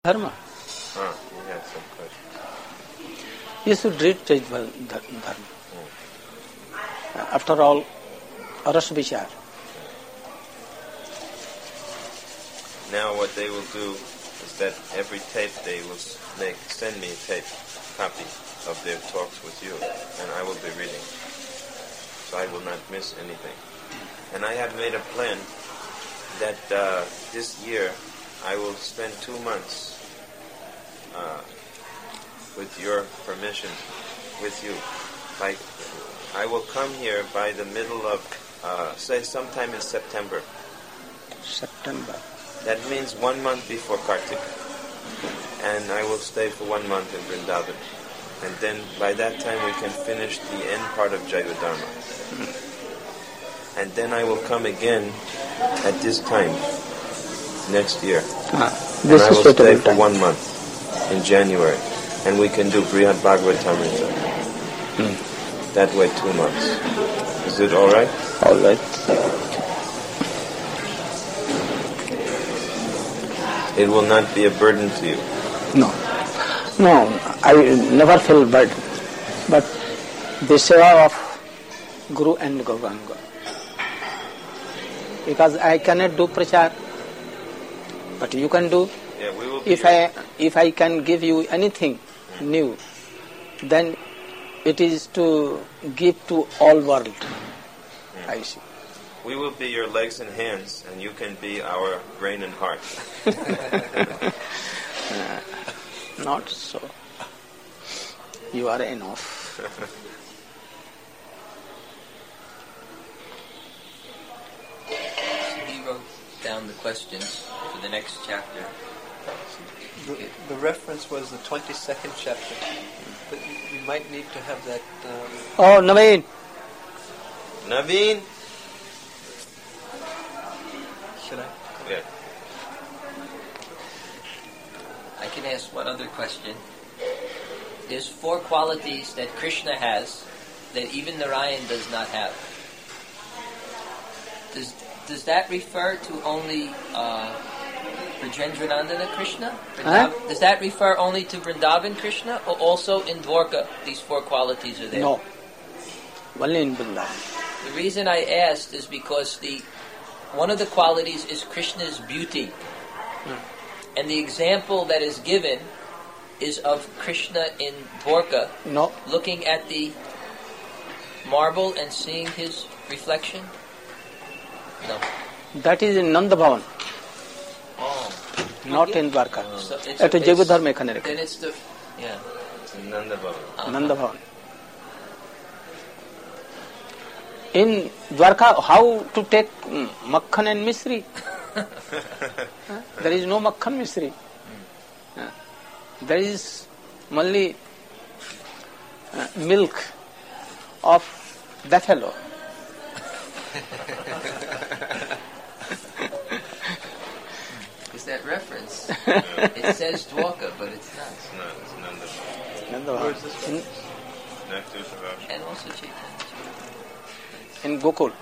Dharma. You had some question. You should read Dharma. After all, Ras Vichar. Now what they will do is that every tape they will send me a tape copy of their talks with you, and I will be reading. So I will not miss anything. And I have made a plan that this year I will spend 2 months with your permission, with you. I will come here by the middle of, say sometime in September. September. That means 1 month before Kartik. And I will stay for 1 month in Vrindavan. And then by that time we can finish the end part of Jaiva Dharma. And then I will come again at this time next year. And I will stay for 1 month in January. And we can do Brihad Bhagavatamrita. That way 2 months. Is it all right? All right. It will not be a burden to you. No, I never feel burden. But the seva of Guru and Gauranga. Because I cannot do prachar, but you can do. Yeah, we will. If I can give you anything new, then it is to give to all world. I see. We will be your legs and hands, and you can be our brain and heart. Not so. You are enough. He wrote down the questions for the next chapter. The reference was the 22nd chapter, but you might need to have that. Oh, Naveen. Naveen? Should I? Yeah. I can ask one other question. There's 4 qualities that Krishna has that even Narayan does not have. Does that refer to only Brajendranandana Krishna? Does that refer only to Vrindavan Krishna, or also in Dwarka these 4 qualities are there? No. Only in Vrindavan. The reason I asked is because one of the qualities is Krishna's beauty. And the example that is given is of Krishna in Dwarka, No. looking at the marble and seeing his reflection? No. That is in Nanda Bhavan. Oh. Not in Dwarka. So At Jaiva Dharma ekhane then it's the... Yeah. It's in Nanda Bhavan. Nanda Bhavan. In Dwarka, how to take Makhan and Misri? There is no Makhan Misri. There is only milk of buffalo. Is that reference? It says Dwarka, but it's not. It's not. It's Nanda Bhavan. Nanda Where is Bhavan. this from? Nectar Savasana. And also Chaitanya. In Gokul.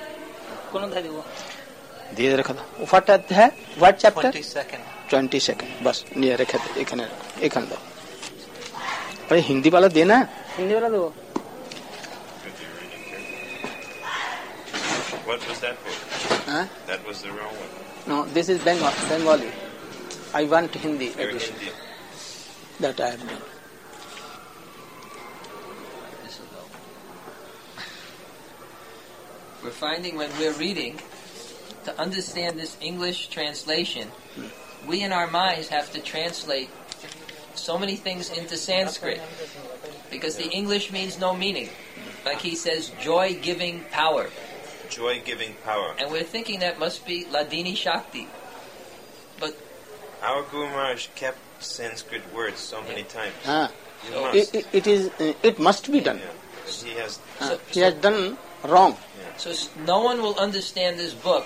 दिए रखा था what है what chapter 22nd बस नहीं रखे थे एक दो अरे हिंदी वाला देना हिंदी वाला दो What was that for? Huh? That was the wrong one. No, this is Bengali. I want Hindi Your edition Hindi. that I have done. We're finding when we're reading, to understand this English translation, we in our minds have to translate so many things into Sanskrit, because the English means no meaning. Like he says, joy-giving power. Joy-giving power. And we're thinking that must be Ladini Shakti. But Our Guru Maharaj kept Sanskrit words so many times. You must. It must be done. Yeah. He has done wrong. so no one will understand this book.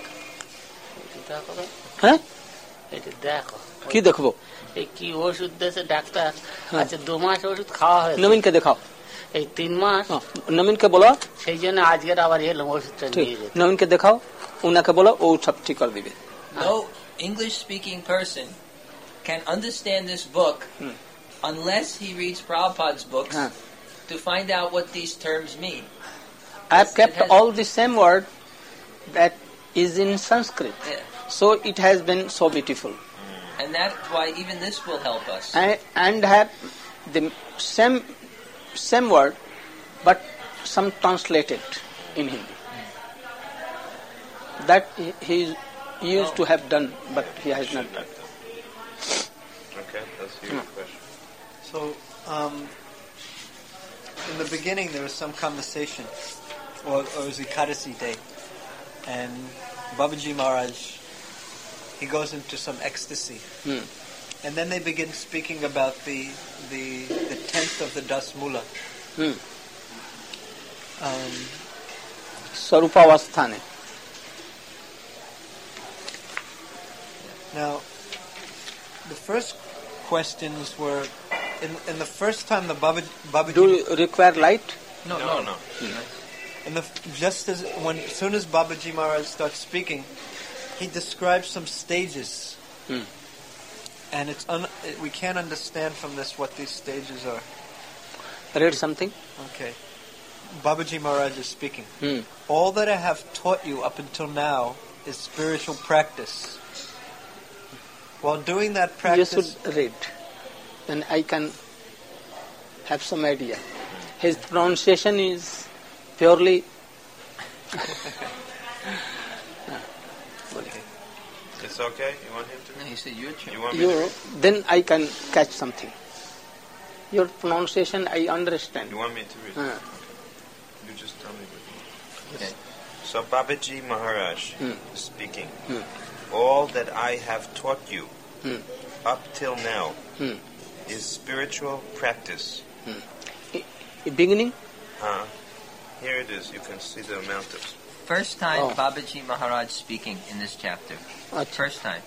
Huh? দেখো কি দেখবো কি ওষুধ দিয়েছে doctor আচ্ছা 2 মাস ওষুধ খাওয়া হয়েছে নবীনকে দেখাও এই 3 মাস নবীনকে বলো সেই জন্য আজকের আবার এলাম ওষুধটা নিয়ে যেতে নবীনকে দেখাও উনাকে বলো ও সব ঠিক করে দিবে No English speaking person can understand this book unless he reads Prabhupada's books to find out what these terms mean. I have kept all the same word that is in Sanskrit. Yeah. So it has been so beautiful. And that's why even this will help us. And have the same word, but some translated in Hindi. That he used to have done, but he has not done. Okay, that's your question. So, in the beginning there was some conversation, or it was Ekadasi day, and Babaji Maharaj, he goes into some ecstasy. And then they begin speaking about the 10th of the Das Mula. Sarupavasthane. Now, the first questions were, in the first time the Babaji... Do you require light? No. And as soon as Babaji Maharaj starts speaking, he describes some stages. And we can't understand from this what these stages are. Read something. Okay. Babaji Maharaj is speaking. All that I have taught you up until now is spiritual practice. While doing that practice... You should read. Then I can have some idea. His pronunciation is purely... It's okay? You want him to? No, he said your turn. You want me to? Then I can catch something. Your pronunciation I understand. You want me to read? Okay. You just tell me what you want. Okay. So Babaji Maharaj is speaking. All that I have taught you up till now is spiritual practice. Beginning? Here it is. You can see the amount of... First time Babaji Maharaj speaking in this chapter. First time.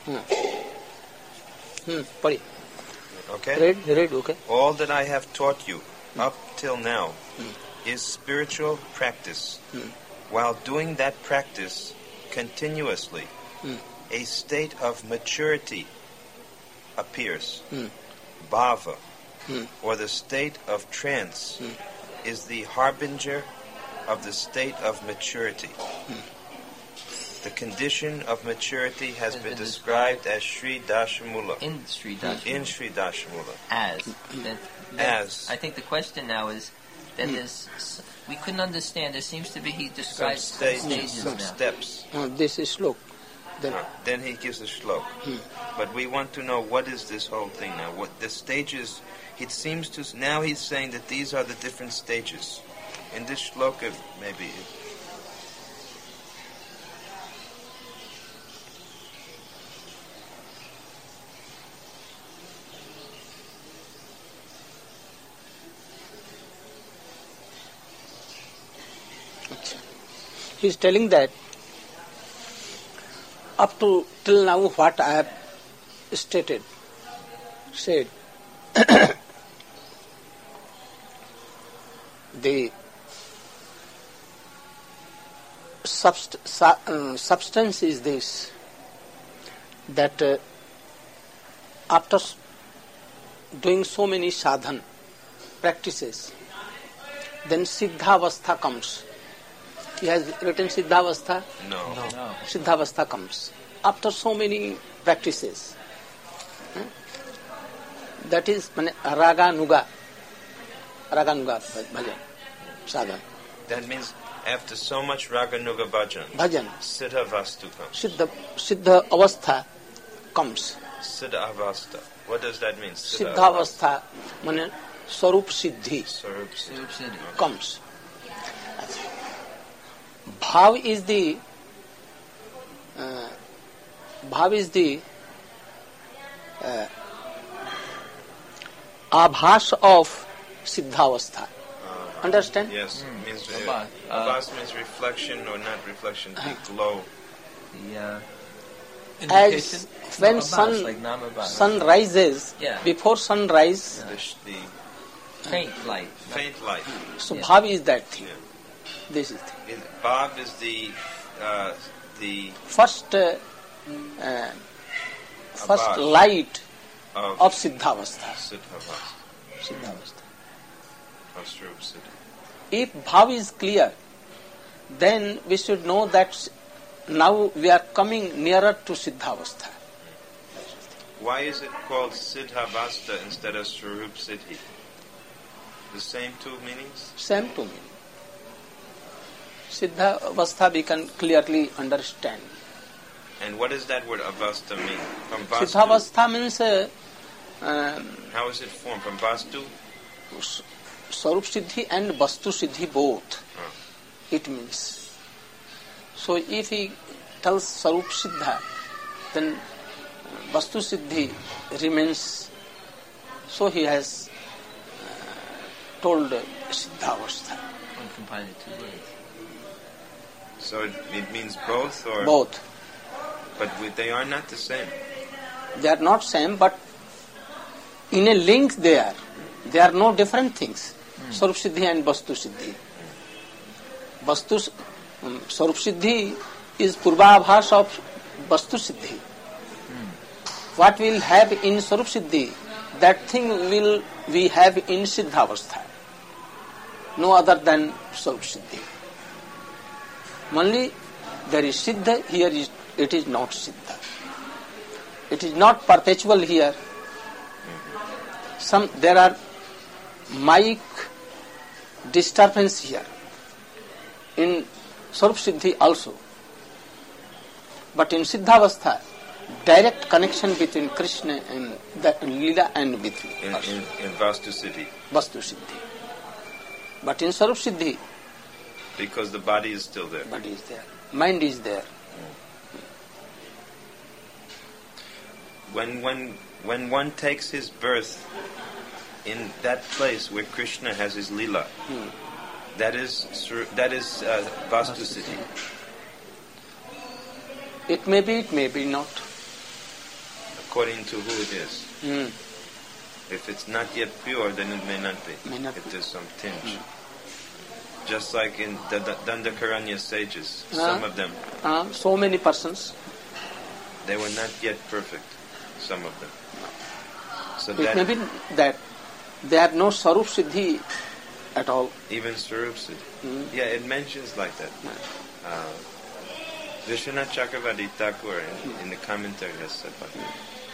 Pari. Okay? Read, okay. All that I have taught you up till now is spiritual practice. While doing that practice continuously, a state of maturity appears. Bhava, or the state of trance, is the harbinger of the state of maturity. The condition of maturity has been described as Sri Dashamula. In Sri Dashamula. In Sri Dashamula. As. I think the question now is, then there's, we couldn't understand, there seems to be, he describes some stages some now. steps. This is slok. Then he gives a shlok. But we want to know what is this whole thing now. What the stages, it seems to, now he's saying that these are the different stages. In this shloka, maybe... He is telling that up to till now what I have said, the substance is this, that after doing so many sadhan practices, then Siddhavastha comes. He has written Siddhavastha? No. Siddhavastha comes. After so many practices. That is Raga Nuga bhajan, sadhan. That means after so much Raganuga bhajan, Siddha Vastu comes. Siddha Avastha comes. Siddha Avastha. What does that mean? Siddha Avastha means Sarup Siddhi comes. Bhav is the abhas of Siddhavastha. Understand? Yes. Means abhas means reflection or not reflection, the glow. As when sun rises, before sunrise, the faint light. So bhav is that thing. This is the thing. Bhav is the first light of Siddhavastha. Siddhavastha. Of Swarup Siddhi. If bhav is clear, then we should know that now we are coming nearer to Siddhavastha. Why is it called Siddhavastha instead of Swarup Siddhi? The same two meanings? Same to me. Siddhavastha we can clearly understand. And what does that word avastha mean? From vastu? Siddhavastha means How is it formed? From vastu? Swarup Siddhi and Vastu Siddhi both. It means. So if he tells Swarup Siddha, then Vastu Siddhi remains. So he has told Siddhavastha. Combine the two words. So it means both, or Both. But they are not the same. They are not same, but in a link they are. They are no different things. Swarup Siddhi and Vastu Siddhi. Swarup Siddhi is Purvabhas of Vastu Siddhi. What we will have in Swarup Siddhi, that thing will we have in Siddhavastha. No other than Swarup Siddhi. Only there is Siddha, here it is not Siddha. It is not perpetual here. There are mic disturbance here. In Swarup Siddhi also. But in Siddhavastha, direct connection between Krishna and the Leela and with us. In Vastu Siddhi. Vastu Siddhi. But in Swarup Siddhi, because the body is still there. Body is there. Mind is there. When one takes his birth in that place where Krishna has his Leela, that is Vastu Siddhi. It may be not. According to who it is. If it's not yet pure, then it may not be. If there's some tinge. Just like in the Dandakaranya sages, some of them. So many persons. They were not yet perfect, some of them. So it may be that they have no Swarup Siddhi at all. Even Swarup Siddhi. Yeah, it mentions like that. Vishwanath Chakravarti Thakur in the commentary has said like that.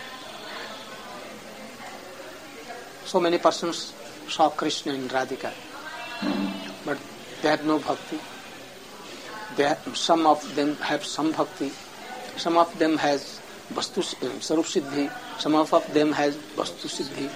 So many persons saw Krishna in Radhika, but they have no bhakti. Some of them have some bhakti, some of them has Swarup Siddhi, some of them has Vastu Siddhi.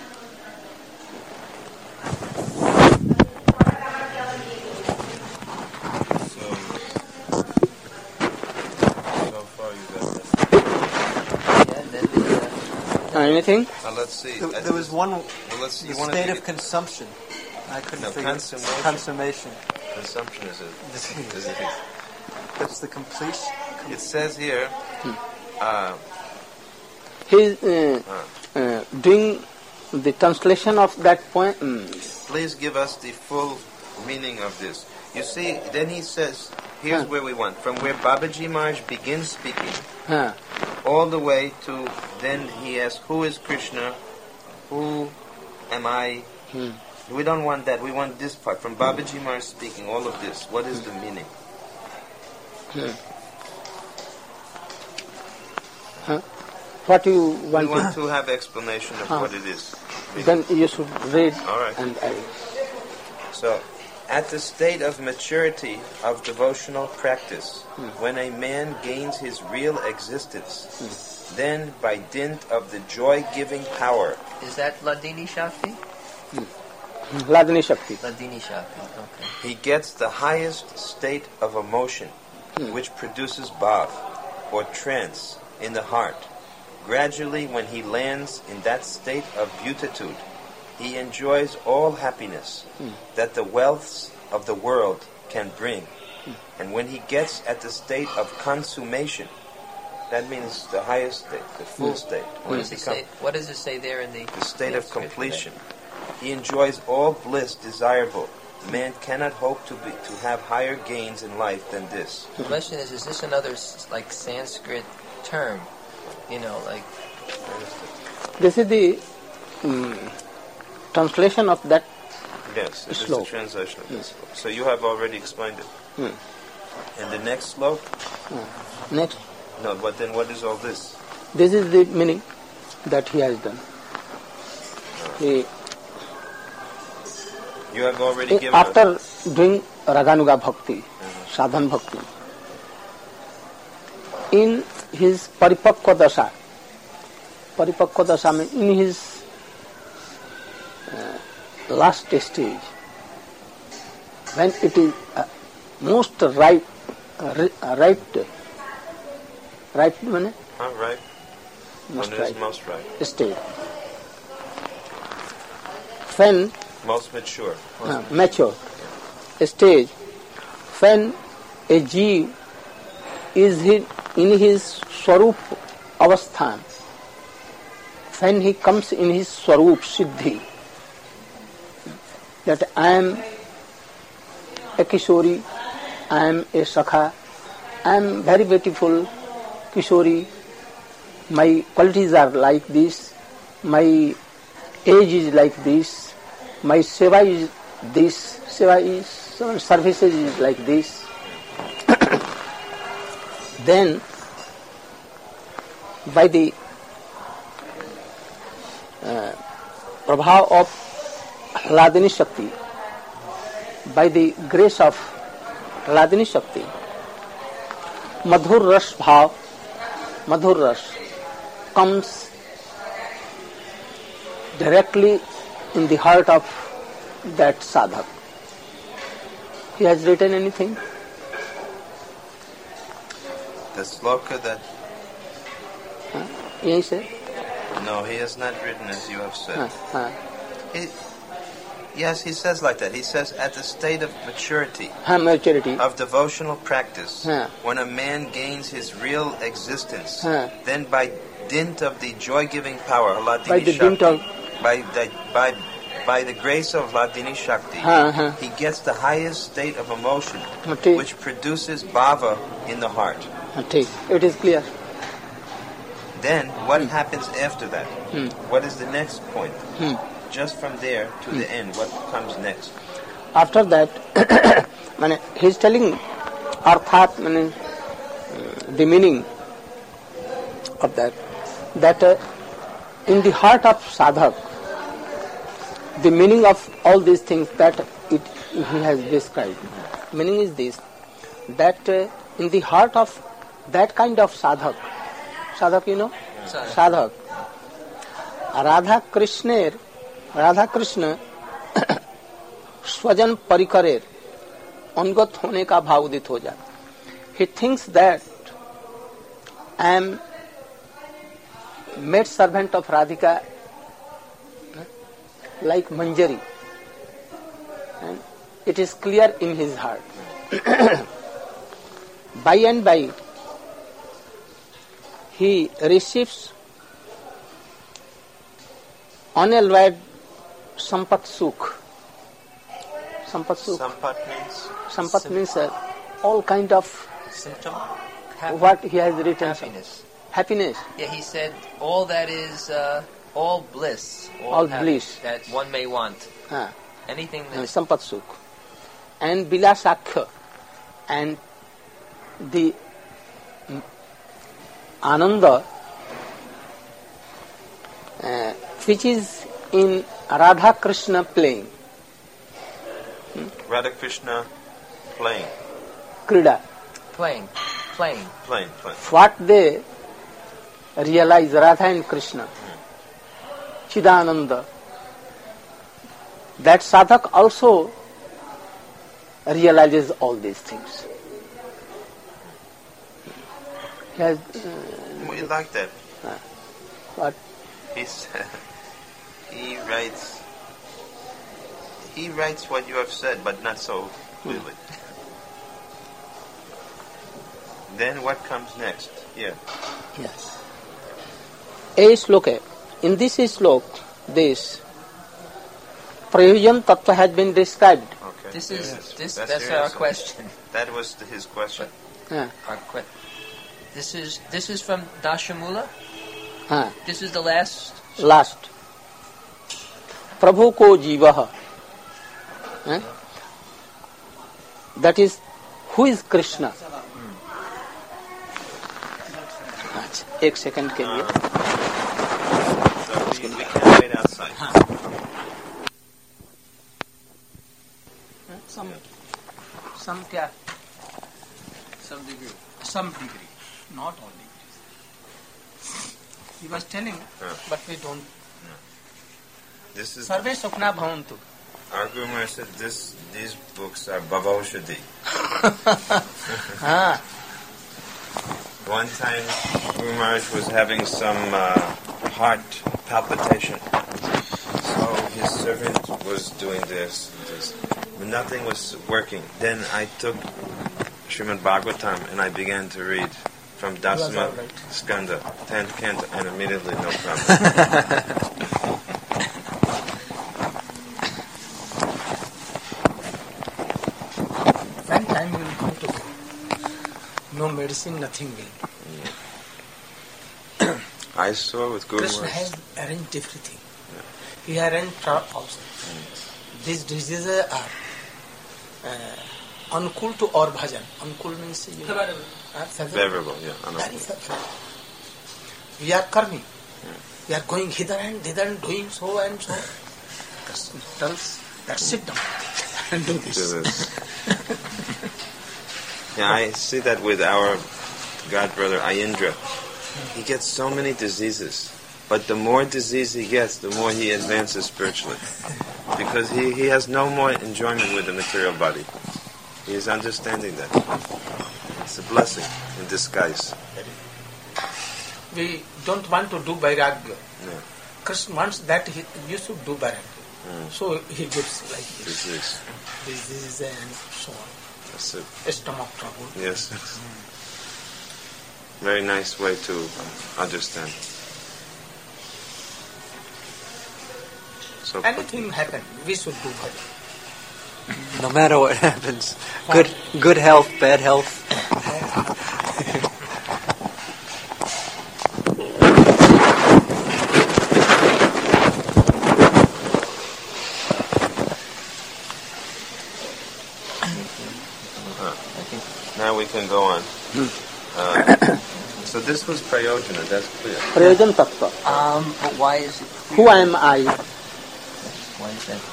So far you got that. Anything? Let's see. There was one, let's see. the state of consumption. I couldn't figure it. Consummation. Consumption is it? That's the completion. It says here. He is doing the translation of that point. Please give us the full meaning of this. You see, then he says, here's where we want. From where Babaji Maharaj begins speaking, all the way to, then he asks, who is Krishna? Who am I? We don't want that. We want this part. From Babaji Maharaj speaking, all of this. What is the meaning? What you want? We want to have explanation of what it is. Then you should read. All right. And I. So, at the state of maturity of devotional practice, when a man gains his real existence, then by dint of the joy-giving power. Is that Ladini Shakti? Ladini Shakti. Ladini Shakti, okay. He gets the highest state of emotion, which produces bhav, or trance, in the heart. Gradually, when he lands in that state of beatitude, he enjoys all happiness that the wealths of the world can bring. And when he gets at the state of consummation, that means the highest state, the full state. What does it say there in the state of completion? He enjoys all bliss desirable. Man cannot hope to have higher gains in life than this. The question is this another like Sanskrit term? You know, like This is the translation of that. Yes, this is the Slok. translation of this slok. So you have already explained it. And the next slok? Next, No, but then what is all this? this is the meaning that he has done. He, You have already given after us. doing Raganuga Bhakti, Sadhan Bhakti, in his Paripakva Dasha means in his last stage, when it is most right means Right. most When it is right most right. stage. When Most mature. mature stage, when a jeev is in his swarup avasthan, when he comes in his swarup siddhi, that I am a Kishori, I am a Sakha, I am very beautiful Kishori, my qualities are like this, my age is like this, my seva is this, services is like this. Then, by the prabhav of Hladini Shakti, by the grace of Hladini Shakti, Madhur Ras Bhav, Madhur Ras comes directly in the heart of that sadhak. He has written anything? The sloka that... Yahi se? No, he has not written as you have said. Yes, he says like that. He says, at the state of maturity, Maturity. of devotional practice, Huh. when a man gains his real existence, Huh. then by dint of the joy-giving power, Hladini By the Shakti, dint of- by the grace of Hladini Shakti, Huh. he gets the highest state of emotion, Okay. which produces bhava in the heart. Okay. It is clear. Then, what happens after that? What is the next point? Just from there to the end, what comes next? After that, he is telling arthat, the meaning of that in the heart of sadhak, the meaning of all these things that he has described. Meaning is this, that in the heart of that kind of sadhak, you know? Sadhak. Radha Krishna स्वजन परिकरेर अनुगत होने का भाव उदित हो जाता. He thinks that I am maid servant of Radhika, like Manjari, and it is clear in his heart. By and by, he receives unalloyed sampat sukh. Sampat means all kind of Symptom? what he has written. Happiness. Happiness. Yeah, he said all that is all bliss. All happiness bliss. that one may want. Anything that Sampat sukh. And Bilasakha. And the Ananda, which is in Radha Krishna playing. Radha Krishna playing. Krida. playing. What they realize, Radha and Krishna, Chidananda, that sadhak also realizes all these things. He has, We like that. what? He writes what you have said, but not so clearly. Then what comes next? Here. Yes. A sloka. In this slok, this Prayojan Tattva has been described. Okay. This is Yes. that's your our answer. question. That was his question. Ah, This is from Dashamula. ah. This is the last Last. Prabhu ko jivaha. That is, who is Krishna? एक second के लिए. So we can wait outside. Some क्या? Some degree. Some degree, not all degrees. He was telling, but we don't. This is Sarve Sukna Bhavantu. our Guru Maharaj said these books are Bhavaushadhi. One time Guru Maharaj was having some heart palpitation. So his servant was doing this. Nothing was working. Then I took Srimad Bhagavatam and I began to read from Dasama Skanda, 10th canto, and immediately no problem. When time will come to go, no medicine, nothing will. I saw with Guru Krishna Maharaj. has arranged everything. He arranged also. These diseases are uncool to our bhajan. Uncool means Favorable, yeah. Very favorable. We are karmi. We are going hither and thither and doing so and so. Krishna tells that sit down and do this. Yeah, I see that with our god brother Ayendra. He gets so many diseases. But the more disease he gets, the more he advances spiritually. Because he has no more enjoyment with the material body. He is understanding that. It's a blessing in disguise. We don't want to do vairagya. Yeah. Krishna wants that you should do vairagya. So he gives like this. Disease and so on. That's it. Stomach trouble. Yes. Very nice way to understand. So Anything happen, we should do bhajan. No matter what happens, good health, bad health. now we can go on. So this was Prayojana, that's clear. Prayojan tattva. But why is it? Who am I? Why is that?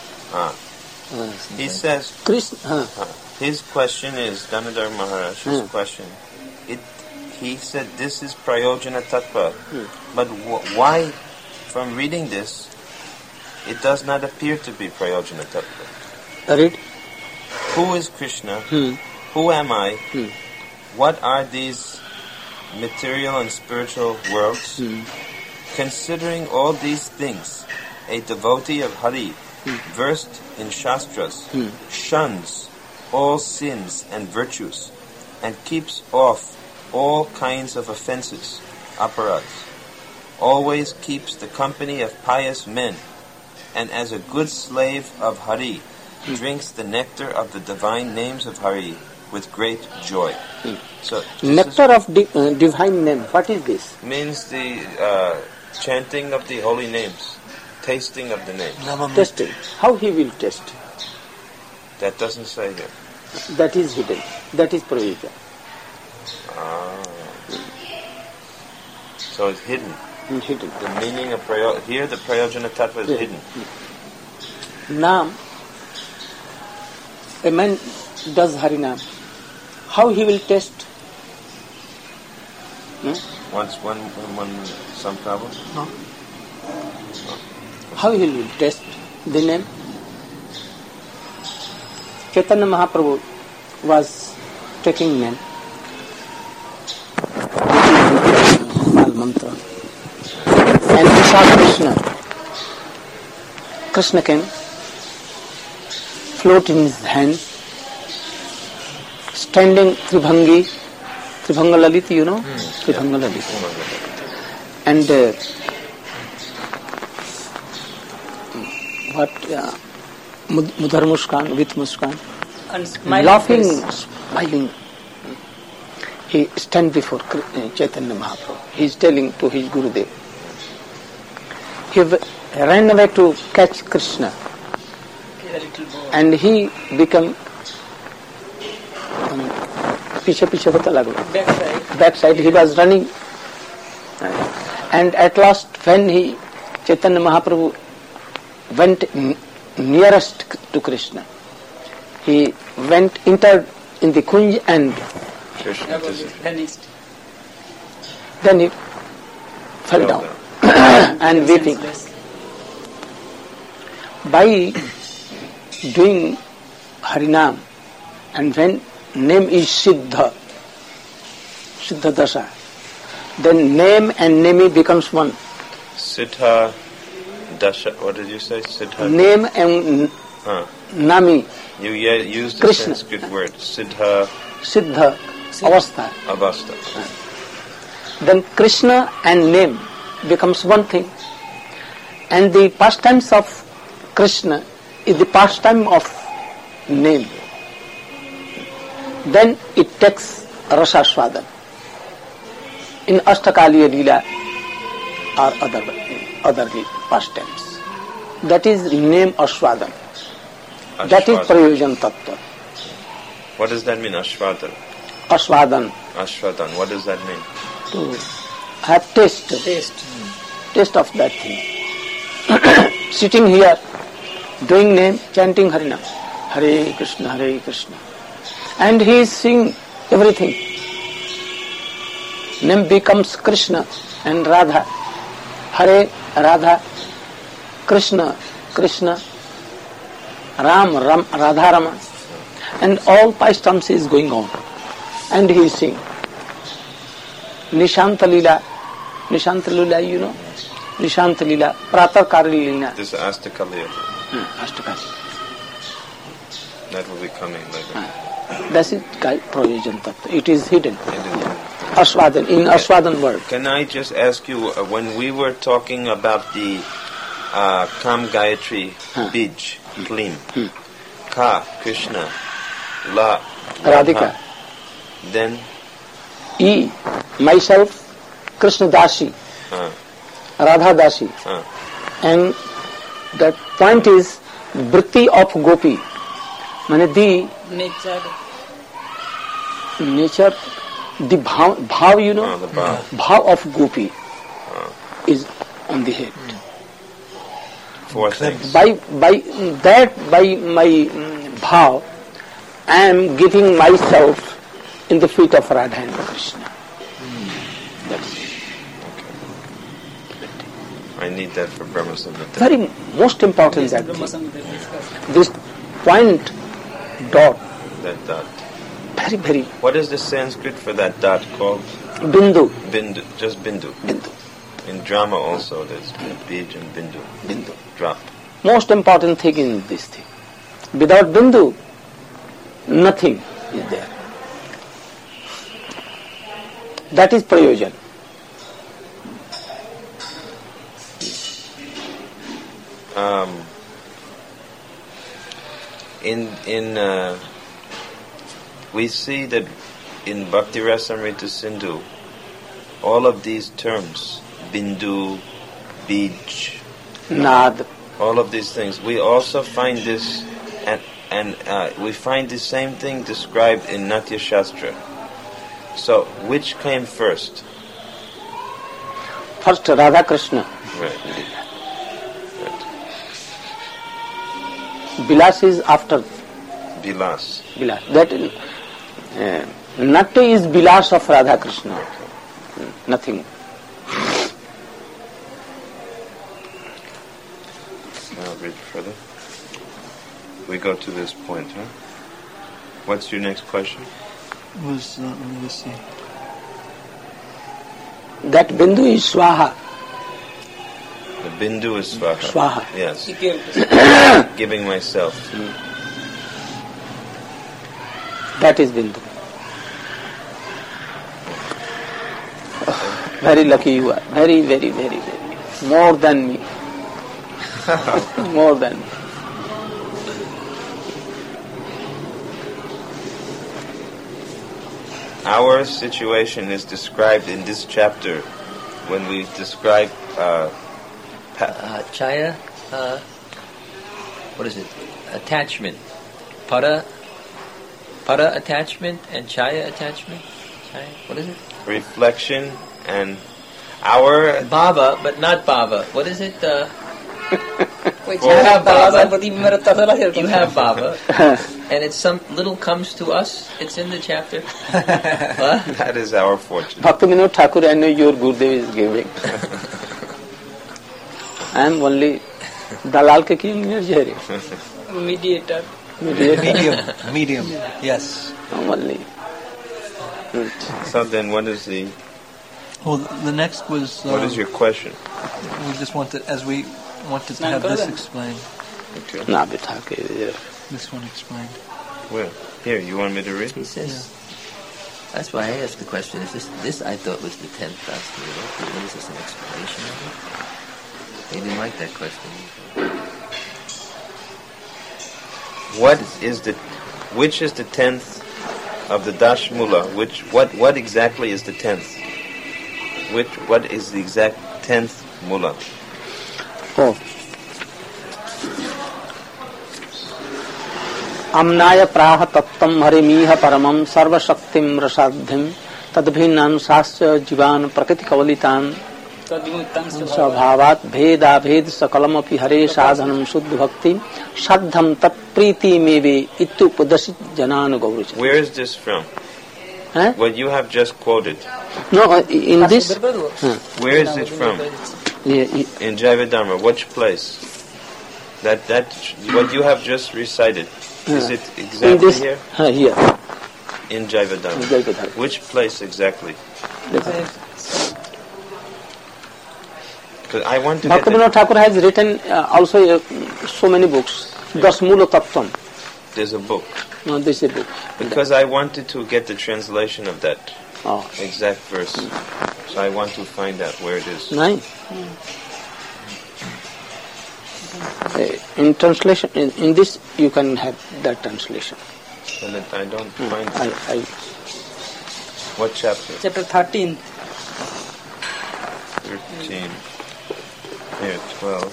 He says, Krishna. his question is, Damodar Maharaj's question, he said this is Prayojana Tattva. But why, from reading this, it does not appear to be Prayojana Tattva? Read. Who is Krishna? Who am I? What are these material and spiritual worlds? Considering all these things, a devotee of Hari, versed in Shastras, shuns all sins and virtues, and keeps off all kinds of offenses, aparadhs, always keeps the company of pious men, and as a good slave of Hari, drinks the nectar of the divine names of Hari with great joy. So Nectar of divine name. What is this? means the chanting of the holy names, tasting of the names. Testing. How he will test? That doesn't say here. That is hidden. That is prayojan. So it's hidden. Hidden. The meaning of here the Prayojana Tattva is hidden. Naam. A man does Harinam. How he will test? Once some problem? No. How he will test the name? Chaitanya Mahaprabhu was taking name. Mantra. And he saw Krishna. Krishna came, float in his hand, standing Tribhangi, Tribhanga Lalit, you know? Tribhanga Lalit. And Mudhar Muskan, with Muskan, And smiling laughing, face. smiling. He stands before Chaitanya Mahaprabhu. He is telling to his Gurudev, he ran away to catch Krishna, and he became पीछे पीछे होता लगलो. Backside he was running, and at last when he Chaitanya Mahaprabhu went nearest to Krishna, he entered in the kunj and then he fell down and weeping. By doing Harinam, and when name is Siddha Dasha, then name and name becomes one. Siddha Dasha, what did you say? Siddha? Name and Nami. You used the Krishna. Sanskrit word, Siddha Siddha Avastha. Avastha. Then Krishna and name becomes one thing. And the pastimes of Krishna is the pastime of name. Then it takes Rasaswadan in Ashtakaliya Leela or other pastimes. That is name Ashwadan. That is Prayojan Tattva. What does that mean, Ashwadan? Ashwadan. Ashwadan, what does that mean? To have taste of that thing. Sitting here, doing name, chanting Harinam, Hare Krishna, and he is seeing everything. Name becomes Krishna and Radha, Hare Radha, Krishna, Ram, Radha Rama, and all pastimes is going on, and he is seeing. Nishanta Leela, you know, Nishanta Leela, Pratarkari Leela. This is Ashtakaliya. Ashtakali. That will be coming later. That's it, Prayojan Tattva. It is hidden. Ashwadan, in Ashwadan word. Can I just ask you, when we were talking about the Kam Gayatri Bij, Klim, Ka, Krishna, La, Radhika. Then? E, myself, Krishna Dasi, Radha Dasi. And that point is Vritti of Gopi. Mane the nature, the bhav, you know, the bhav. Bhav of Gopi is on the head. Four things. By my bhav, I am giving myself in the feet of Radha and Krishna. That's it. I need that for Brahma Samhita. Very most important that thing. This point dot. That dot. Very. What is the Sanskrit for that dot called? Bindu. Bindu. Just Bindu. In drama also there's Bij and Bindu. Drop. Most important thing in this thing. Without Bindu, nothing is there. That is Prayojan. We see that in Bhakti Rasamrita Sindhu, all of these terms, Bindu, Bij, Nad, all of these things, we also find this, and we find the same thing described in Natya Shastra. So, which came first? First Radha Krishna. Right. Bilas is after Bilas. That Natya is Bilas of Radha Krishna. Nothing. I'll read further. We go to this point, huh? What's your next question? Let me see. That Bindu is Swaha. The Bindu is Swaha. Swaha. Yes. Giving myself. That is Bindu. Very lucky you are. Very. More than me. More than me. Our situation is described in this chapter when we describe Chaya, what is it? Attachment. Pada attachment and Chaya attachment. Chaya, what is it? Reflection and our Bhava, but not Bhava. What is it? कोही You have Bhava. प्रतिबिम्ब र तथालाई हेर्नु You have Bhava. And it's some little comes to us. It's in the chapter. What? that is our fortune. Bhakti Vinod Thakur, I know your Gurudev is giving. I am only Dalal ke king Jheri. Mediator Medium. Yes. Only. So then, what is the Well, the next was. what is your question? We just wanted, as we wanted to have this explained. Okay. Na bitha ke. This one explained. Well, here you want me to read? He says. That's why I asked the question. Is this I thought was the 10th Dasmula. What is this, an explanation of it? He didn't like that question. Which is the 10th of the Dashmula? What exactly is the 10th? What is the exact 10th mula? Oh. Amnaya praha tattam harimih paramam sarva shaktim rasadhim tadbhinanusasya jivan prakriti kavalitan स्वभावात भेद आभेद सकलम अपि हरे साधनम शुद्ध भक्ति साधम तत्प्रीति मेवे इत्युपदशित जनान गौरच. Where is this from? What you have just quoted. No, in this. Where is it from? In Jivadharma, which place? That what you have just recited. Is it exactly in this, here? Here. In Jivadharma. Which place exactly? Because I want to Bhakti Vinod Thakur has written also so many books. Dasmula Tattvam. There's a book. No, this is a book. Because I wanted to get the translation of that exact verse. So I want to find out where it is. Nice. In translation, in this you can have that translation. And I don't find it. What chapter? Chapter 13. 13. Here, 12.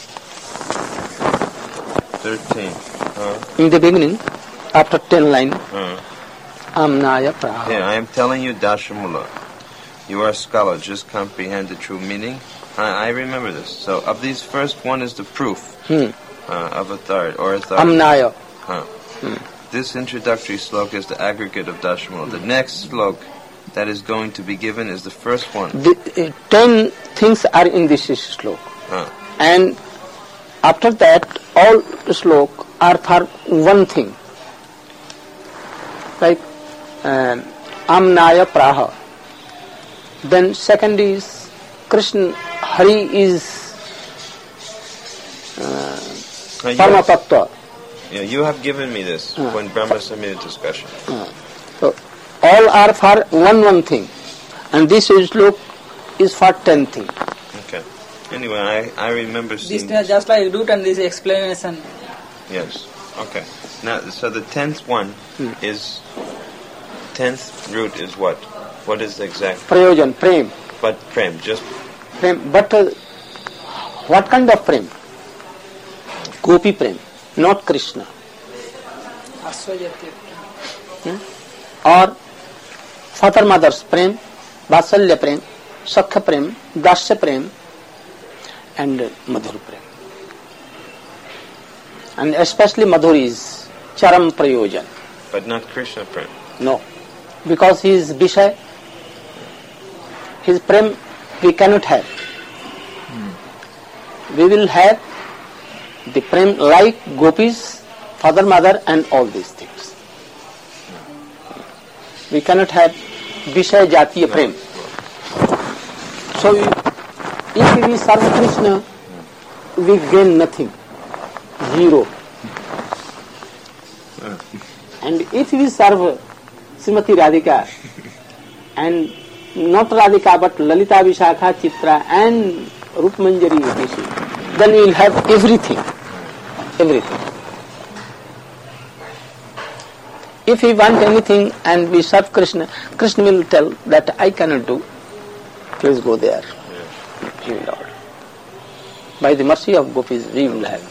13. In the beginning, after 10 line, Amnaya Praha. Yeah, I am telling you, Dashamula. You are a scholar, just comprehend the true meaning. I remember this. So, of these, first one is the proof of authority. Amnaya. This introductory slok is the aggregate of Dashamula. The next slok that is going to be given is the first one. 10 things are in this slok. And after that, all slok are for one thing. Like Amnaya Praha. Then second is Krishna, Hari is Parma Tattva. Yeah, you have given me this when Brahma Samhita discussion. So all are for one thing, and this slok is for 10 things. Okay. Anyway, I remember seeing This is just like root and this explanation. Yes. Okay. Now, so the 10th one is 10th root is what? What is the exact? Prayojan, prem. But prem, just Prem. But what kind of prem? Gopi prem, not Krishna. Or father mother's prem, Vasalya prem, Sakha prem, Dasya prem, and Madhur prem. And especially Madhur is Charam Prayojan. but not Krishna prem. No, because he is Vishay. His prem we cannot have. We will have the prem like gopis, father, mother, and all these things. We cannot have Vishay Jatiya prem. So if we serve Krishna, we gain nothing, zero. And if we serve Srimati Radhika, and not Radhika but Lalita Vishakha Chitra and Rup Manjari, then we will have everything. Everything. If we want anything and we serve Krishna, Krishna will tell that I cannot do. Please go there. He will order. By the mercy of gopis, we will have.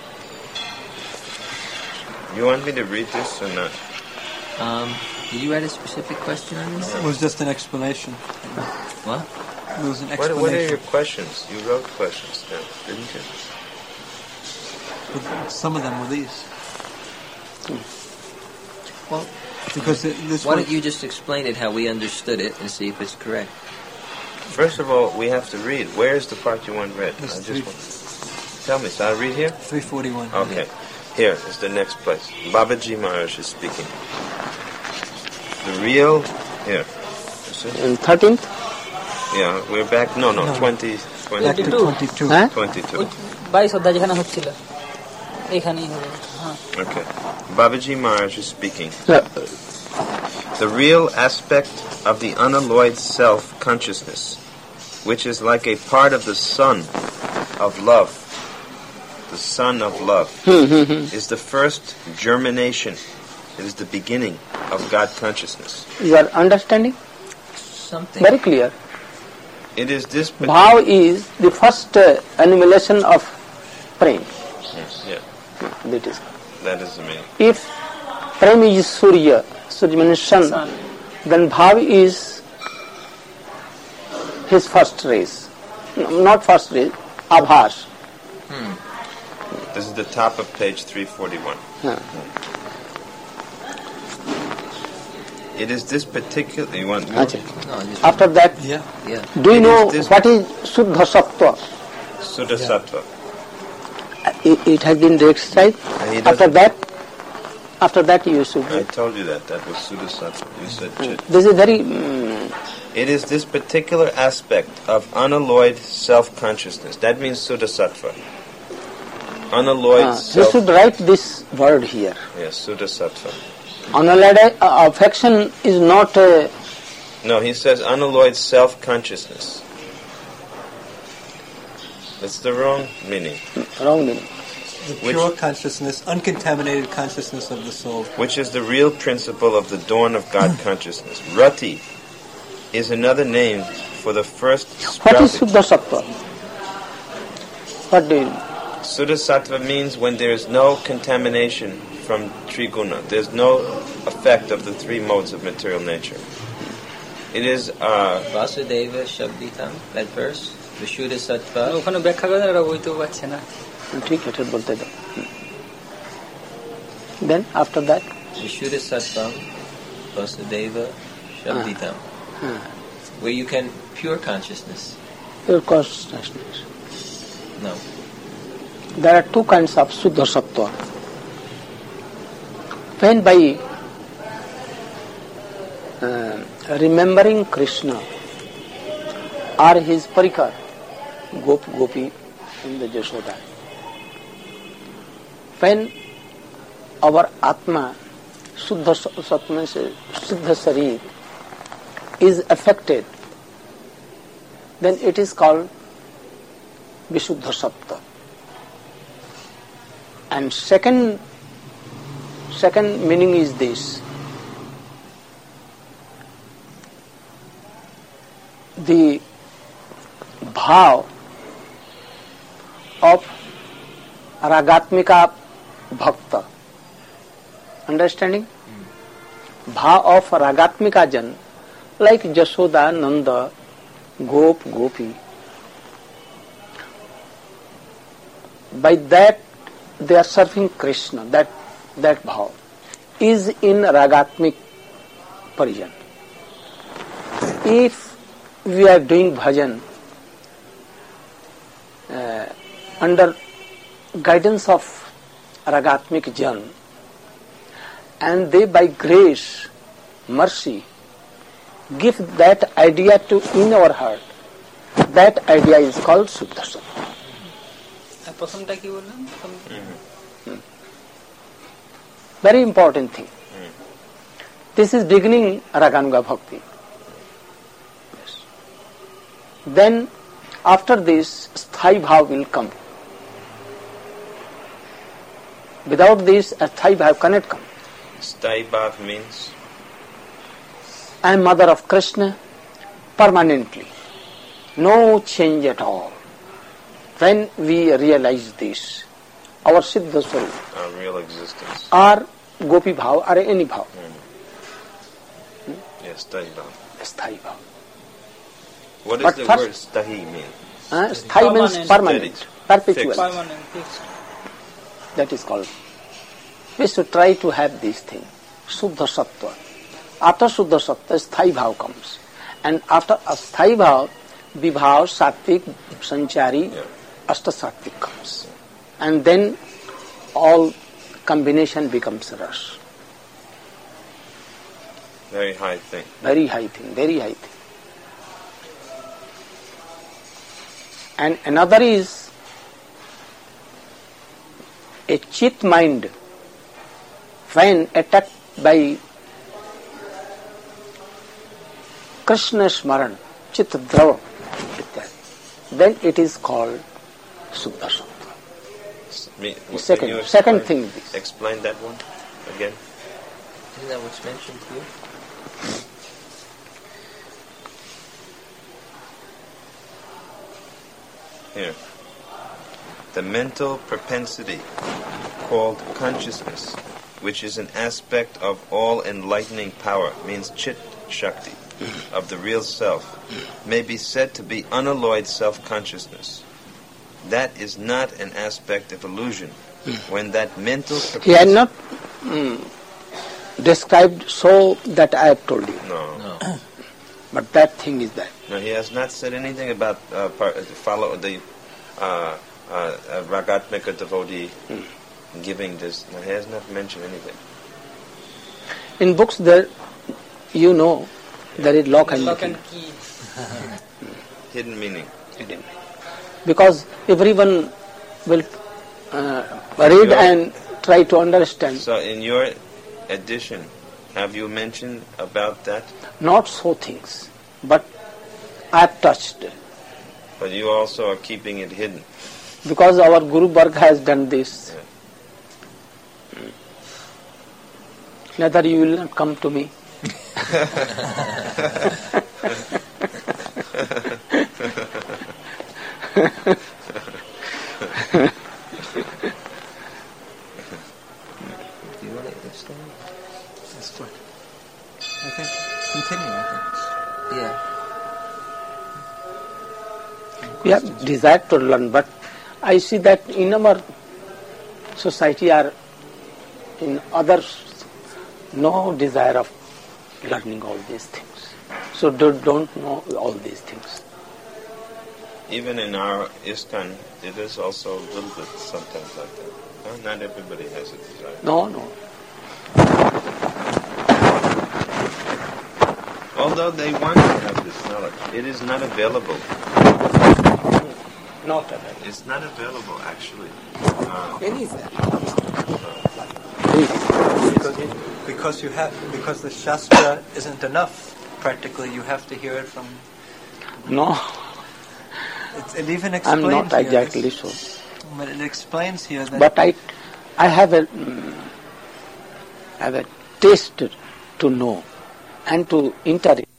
You want me to read this or not? Did you write a specific question on this? It was just an explanation. What? It was an What are explanation. your questions? You wrote questions down, didn't you? But some of them were these. Well, Because this why one, don't you just explain it how we understood it and see if it's correct? First of all, we have to read. Where's the part you want read? This I three- want... Tell me, so I read here? 341. Okay. Here is the next place. Babaji Maharaj is speaking. The real... Here. You see? In 13th? Yeah, we're back... No, No. 20... Back to 22. 22. Huh? 22. 22 অধ্যায় যেখানে হচ্ছিল এখানেই হবে হ্যাঁ Okay. Babaji Maharaj is speaking. Yeah. The real aspect of the unalloyed self-consciousness, which is like a part of the sun of love, the sun of love, is the first germination. It is the beginning of God consciousness. You are understanding? Something. Very clear. It is this... Bhav is the first annihilation of prem. Yeah, That is. that is the meaning. If prem is Surya, Surya means sun, Sun. then Bhav is his first rays. No, not first rays, Abhas. This is the top of page 341. Yeah. It is this particular... You want more? Acha. No, just, After that, Yeah. yeah. do you It know is this- what is Suddha Sattva? Suddha Sattva. It has been described. And he doesn't- After that you should. I told you that. That was Suddha Sattva. You said Chit. This is very. It is this particular aspect of unalloyed self-consciousness. That means Suddha Sattva. Unalloyed You self... should write this word here. Yes, Suddha Sattva. Unalloyed affection is not. No, he says unalloyed self-consciousness. That's the wrong meaning. Wrong meaning. The Which- pure consciousness, uncontaminated consciousness of the soul. Which is the real principle of the dawn of God consciousness. Rati is another name for the first What is sprouting. Suddha Sattva? What do you? Suddha Sattva means when there is no contamination from Triguna. There's no effect of the three modes of material nature. It is Vasudeva Shabditam, that verse. Vishuddha Sattva. ওখানে ব্যাখ্যা করে ওরা বইতেও পারছে না ঠিক আছে বলতে দাও Then after that, Vishuddha Sattvam. Vasudeva Shabditam. Where you can pure consciousness. your consciousness. No. There are two kinds of Suddha Sattva. When by remembering Krishna or his parikar, Gopi in the Jashoda, when our Atma, Suddha Sattva means Siddha Sarir, is affected, then it is called Vishuddha Sattva. And second meaning is this: the bhav of ragatmika bhakta. Understanding? Bhav of ragatmika jan, like Jashoda, Nanda, Gopi. By that they are serving Krishna. That bhav is in ragatmik parijan. If we are doing bhajan under guidance of ragatmik jan, and they by grace, mercy, give that idea to in our heart, that idea is called Suddha Sattva. আর প্রথমটা কি বললাম Very important thing. This is beginning Raganuga Bhakti. Yes. Then after this, Sthai Bhav will come. Without this, a Sthai Bhav cannot come. Sthai Bhav means I am mother of Krishna permanently. No change at all. when we realize this, our Siddha Swarup, Our real existence. or Gopi Bhav, or any Bhav, Yes, Sthayi Bhav. Sthayi Bhav. What But does the word first- Sthayi mean? Sthayi means Permanent. permanent, Steady. perpetual. Fixed. Permanent, fixed. That is called. We should try to have this thing, Shuddha Sattva. After Shuddha Sattva, Sthayi Bhav comes. And after a Sthayi Bhav, Vibhav, Sattvic, Sanchari, Yeah. Ashta Sattvic comes. And then all combination becomes Ras. Very high thing. Very high thing, very high thing. And another is a chit mind when attacked by Krishna Smaran, Chit Drava, then it is called Shuddha Sattva. Can you Second explain- thing is, Explain that one again. Isn't that what's mentioned here? Here. The mental propensity called consciousness, which is an aspect of all enlightening power, means Chit Shakti, of the real self, may be said to be unalloyed self-consciousness. That is not an aspect of illusion. When that mental he had propensity... not described so that I have told you, No. but that thing is there. No, he has not said anything about follow the Ragatmika devotee giving this. No, he has not mentioned anything. In books there, you know, there is lock and Lock key. and key. Hidden meaning. Because everyone will read and try to understand. So in your edition, have you mentioned about that? Not so things, but I have touched. But you also are keeping it hidden. Because our Guru Varga has done this. Neither you will not come to me. Do you want to explain? That's good. I think continue. I think. Yeah. We have desire to learn, but I see that in our society or in others, no desire of learning all these things. So don't know all these things. Even in our ISKCON, it is also a little bit sometimes like that. No, not everybody has a desire. No. Although they want to have this knowledge, it is not available. Not at all. It's not available, actually. Because the Shastra isn't enough. Practically, you have to hear it from. No, It even I'm explains not here, exactly so. But it explains here that. But I have a taste to know and to interact.